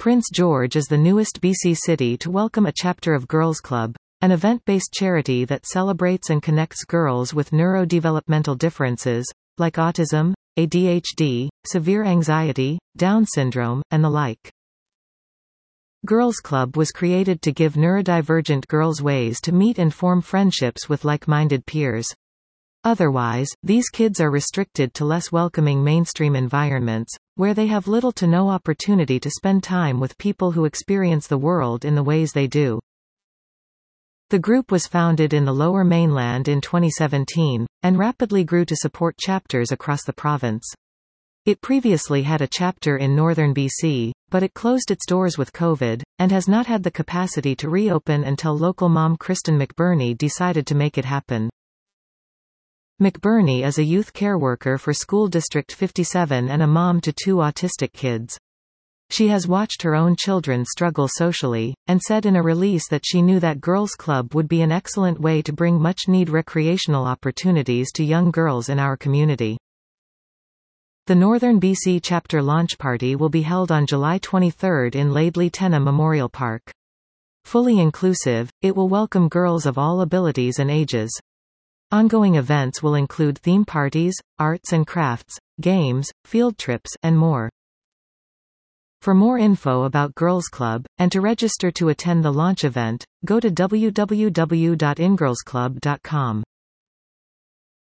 Prince George is the newest BC city to welcome a chapter of Girls Club, an event-based charity that celebrates and connects girls with neurodevelopmental differences, like autism, ADHD, severe anxiety, Down syndrome, and the like. Girls Club was created to give neurodivergent girls ways to meet and form friendships with like-minded peers. Otherwise, these kids are restricted to less welcoming mainstream environments, where they have little to no opportunity to spend time with people who experience the world in the ways they do. The group was founded in the Lower Mainland in 2017, and rapidly grew to support chapters across the province. It previously had a chapter in northern BC, but it closed its doors with COVID, and has not had the capacity to reopen until local mom Kristen McBurney decided to make it happen. McBurney is a youth care worker for School District 57 and a mom to 2 autistic kids. She has watched her own children struggle socially, and said in a release that she knew that Girls Club would be an excellent way to bring much-needed recreational opportunities to young girls in our community. The Northern BC chapter launch party will be held on July 23 in Laidley Tenna Memorial Park. Fully inclusive, it will welcome girls of all abilities and ages. Ongoing events will include theme parties, arts and crafts, games, field trips, and more. For more info about Girls Club, and to register to attend the launch event, go to www.ingirlsclub.com.